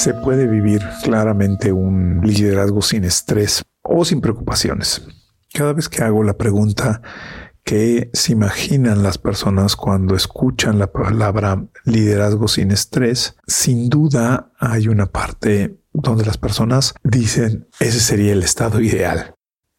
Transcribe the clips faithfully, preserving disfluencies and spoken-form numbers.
Se puede vivir claramente un liderazgo sin estrés o sin preocupaciones. Cada vez que hago la pregunta ¿qué se imaginan las personas cuando escuchan la palabra liderazgo sin estrés? Sin duda hay una parte donde las personas dicen ese sería el estado ideal.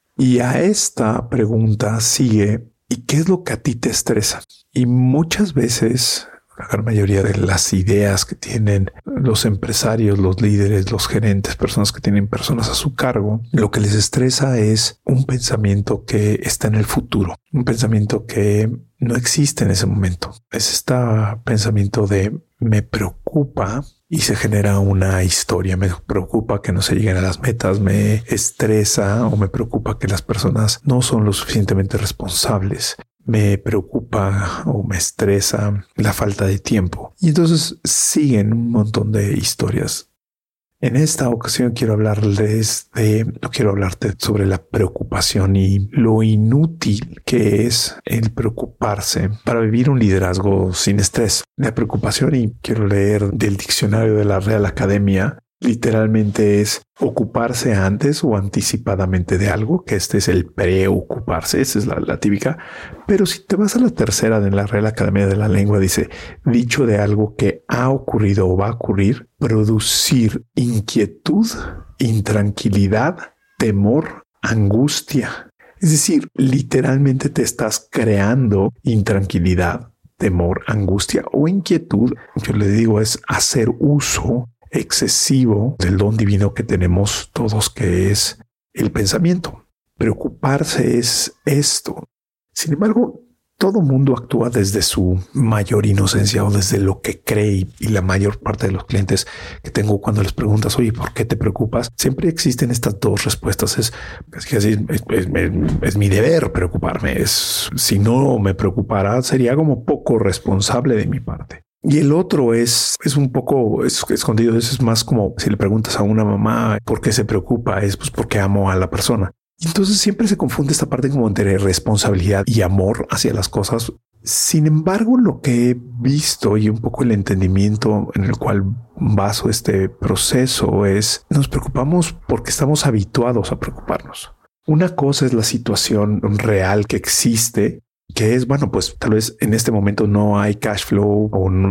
Y a esta pregunta sigue ¿y qué es lo que a ti te estresa? Y muchas veces la gran mayoría de las ideas que tienen los empresarios, los líderes, los gerentes, personas que tienen personas a su cargo, lo que les estresa es un pensamiento que está en el futuro, un pensamiento que no existe en ese momento. Es este pensamiento de me preocupa y se genera una historia. Me preocupa que no se lleguen a las metas, me estresa o me preocupa que las personas no son lo suficientemente responsables. Me preocupa o me estresa la falta de tiempo. Y entonces siguen un montón de historias. En esta ocasión quiero hablarles de, no quiero hablarte sobre la preocupación y lo inútil que es el preocuparse para vivir un liderazgo sin estrés. La preocupación, y quiero leer del diccionario de la Real Academia, literalmente es ocuparse antes o anticipadamente de algo, que este es el preocuparse, esa es la, la típica. Pero si te vas a la tercera de la Real Academia de la Lengua, dice dicho de algo que ha ocurrido o va a ocurrir, producir inquietud, intranquilidad, temor, angustia. Es decir, literalmente te estás creando intranquilidad, temor, angustia o inquietud. Yo le digo es hacer uso excesivo del don divino que tenemos todos, que es el pensamiento. Preocuparse es esto. Sin embargo, todo mundo actúa desde su mayor inocencia o desde lo que cree, y la mayor parte de los clientes que tengo, cuando les preguntas, oye, ¿por qué te preocupas? Siempre existen estas dos respuestas. Es, es que así es, es, es, es mi deber preocuparme. Es, si no me preocupara, sería como poco responsable de mi parte. Y el otro es, es un poco es, escondido. Eso es más como si le preguntas a una mamá por qué se preocupa, es pues porque amo a la persona. Y entonces siempre se confunde esta parte como entre responsabilidad y amor hacia las cosas. Sin embargo, lo que he visto y un poco el entendimiento en el cual baso este proceso es nos preocupamos porque estamos habituados a preocuparnos. Una cosa es la situación real que existe, que es, bueno, pues tal vez en este momento no hay cash flow o no,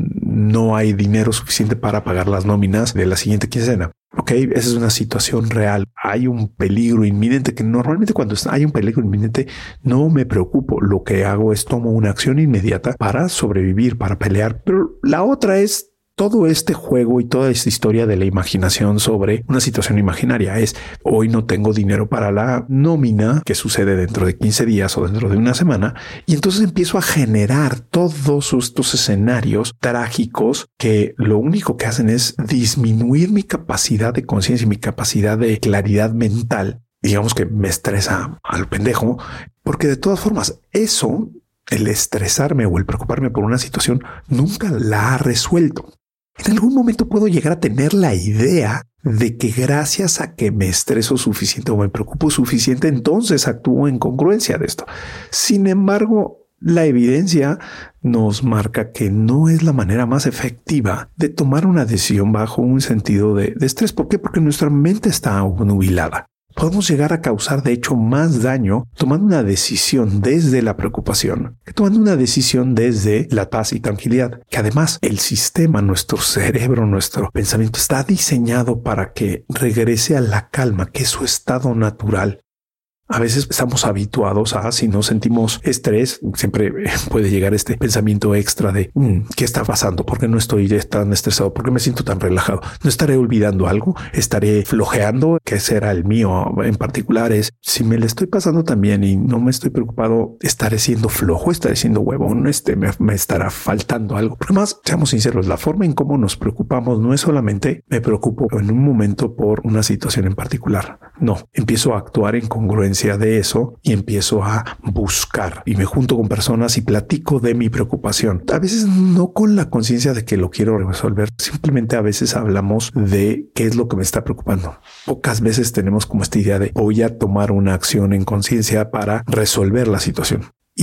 no hay dinero suficiente para pagar las nóminas de la siguiente quincena. Ok, esa es una situación real. Hay un peligro inminente que normalmente cuando hay un peligro inminente no me preocupo. Lo que hago es tomo una acción inmediata para sobrevivir, para pelear. Pero la otra es todo este juego y toda esta historia de la imaginación sobre una situación imaginaria. Es hoy no tengo dinero para la nómina que sucede dentro de quince días o dentro de una semana. Y entonces empiezo a generar todos estos escenarios trágicos que lo único que hacen es disminuir mi capacidad de conciencia y mi capacidad de claridad mental. Digamos que me estresa al pendejo, porque de todas formas eso, el estresarme o el preocuparme por una situación, nunca la ha resuelto. En algún momento puedo llegar a tener la idea de que gracias a que me estreso suficiente o me preocupo suficiente, entonces actúo en congruencia de esto. Sin embargo, la evidencia nos marca que no es la manera más efectiva de tomar una decisión bajo un sentido de, de estrés. ¿Por qué? Porque nuestra mente está nubilada. Podemos llegar a causar, de hecho, más daño tomando una decisión desde la preocupación que tomando una decisión desde la paz y tranquilidad. Que además el sistema, nuestro cerebro, nuestro pensamiento está diseñado para que regrese a la calma, que es su estado natural. A veces estamos habituados a, si no sentimos estrés, siempre puede llegar este pensamiento extra de mmm, ¿qué está pasando? ¿Por qué no estoy tan estresado? ¿Por qué me siento tan relajado? ¿No estaré olvidando algo? ¿Estaré flojeando? ¿Qué será el mío en particular? Es si me le estoy pasando tan bien y no me estoy preocupado, ¿estaré siendo flojo? ¿Estaré siendo huevón? Este, me, me estará faltando algo. Porque más, seamos sinceros, la forma en cómo nos preocupamos no es solamente me preocupo en un momento por una situación en particular. No, empiezo a actuar en congruencia de eso y empiezo a buscar y me junto con personas y platico de mi preocupación. A veces no con la conciencia de que lo quiero resolver, simplemente a veces hablamos de qué es lo que me está preocupando. Pocas veces tenemos como esta idea de voy a tomar una acción en conciencia para resolver la situación. Y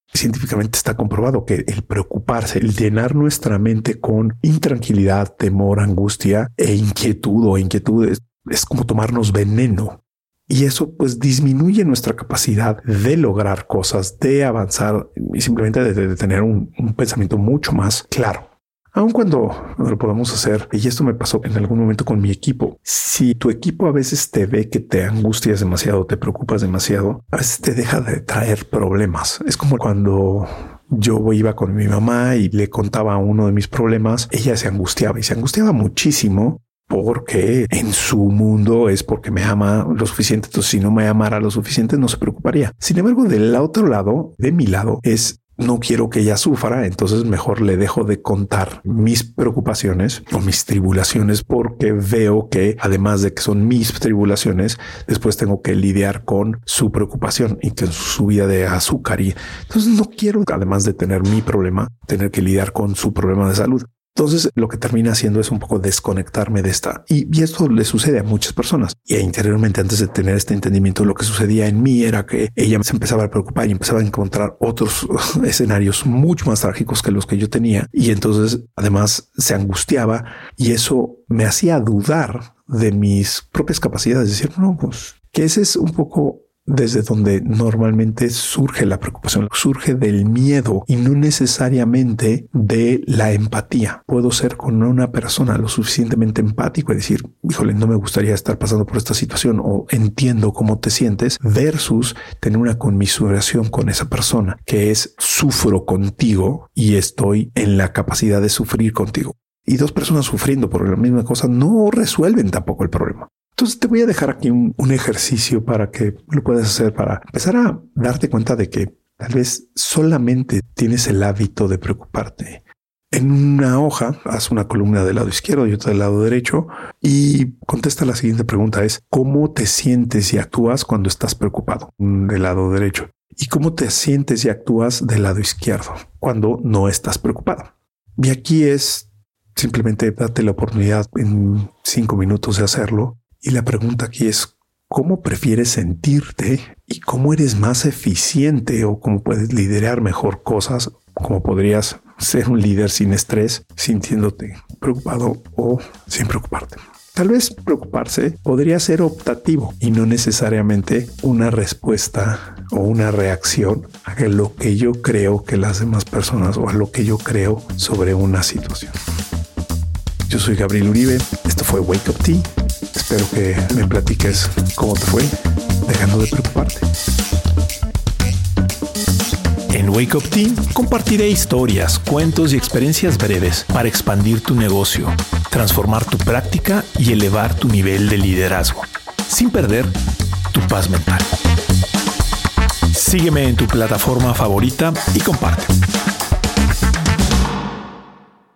Científicamente está comprobado que el preocuparse, el llenar nuestra mente con intranquilidad, temor, angustia e inquietud o inquietudes es como tomarnos veneno. Y eso pues disminuye nuestra capacidad de lograr cosas, de avanzar y simplemente de, de tener un, un pensamiento mucho más claro. Aun cuando lo podamos hacer, y esto me pasó en algún momento con mi equipo, si tu equipo a veces te ve que te angustias demasiado, te preocupas demasiado, a veces te deja de traer problemas. Es como cuando yo iba con mi mamá y le contaba uno de mis problemas, ella se angustiaba y se angustiaba muchísimo porque en su mundo es porque me ama lo suficiente. Entonces, si no me amara lo suficiente, no se preocuparía. Sin embargo, del otro lado, de mi lado, es no quiero que ella sufra, entonces mejor le dejo de contar mis preocupaciones o mis tribulaciones porque veo que además de que son mis tribulaciones, después tengo que lidiar con su preocupación y con su subida de azúcar. Y entonces no quiero, además de tener mi problema, tener que lidiar con su problema de salud. Entonces lo que termina haciendo es un poco desconectarme de esta. Y, y esto le sucede a muchas personas. Y interiormente, antes de tener este entendimiento, lo que sucedía en mí era que ella se empezaba a preocupar y empezaba a encontrar otros escenarios mucho más trágicos que los que yo tenía. Y entonces además se angustiaba y eso me hacía dudar de mis propias capacidades. Decir, no, pues que ese es un poco desde donde normalmente surge la preocupación, surge del miedo y no necesariamente de la empatía. Puedo ser con una persona lo suficientemente empático y decir, híjole, no me gustaría estar pasando por esta situación o entiendo cómo te sientes, versus tener una conmisuración con esa persona que es sufro contigo y estoy en la capacidad de sufrir contigo. Y dos personas sufriendo por la misma cosa no resuelven tampoco el problema. Entonces te voy a dejar aquí un, un ejercicio para que lo puedas hacer para empezar a darte cuenta de que tal vez solamente tienes el hábito de preocuparte. En una hoja, haz una columna del lado izquierdo y otra del lado derecho y contesta la siguiente pregunta: es ¿cómo te sientes y actúas cuando estás preocupado? Del lado derecho. ¿Y cómo te sientes y actúas del lado izquierdo cuando no estás preocupado? Y aquí es simplemente date la oportunidad en cinco minutos de hacerlo. Y la pregunta aquí es ¿cómo prefieres sentirte y cómo eres más eficiente o cómo puedes liderar mejor cosas? ¿Cómo podrías ser un líder sin estrés, sintiéndote preocupado o sin preocuparte? Tal vez preocuparse podría ser optativo y no necesariamente una respuesta o una reacción a lo que yo creo que las demás personas o a lo que yo creo sobre una situación. Yo soy Gabriel Uribe. Esto fue Wake Up Tea. Espero que me platiques cómo te fue dejando de preocuparte. En Wake Up Tea compartiré historias, cuentos y experiencias breves para expandir tu negocio, transformar tu práctica y elevar tu nivel de liderazgo, sin perder tu paz mental. Sígueme en tu plataforma favorita y comparte.